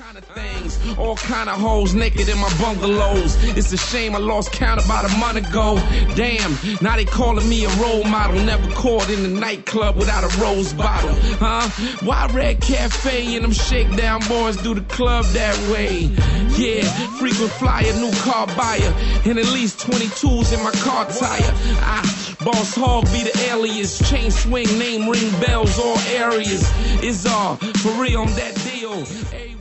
kind of things, all kind of hoes naked in my bungalows. It's a shame I lost count about a month ago. Damn, now they calling me a role model. Never caught in the nightclub without a rose bottle. Huh? Why Red Cafe and them shakedown boys do the club that way? Yeah, frequent flyer, new car buyer, and at least 22s in my car tire. Boss Hog be the alias, chain swing, name ring bells, all areas. Is for real, I'm that deal.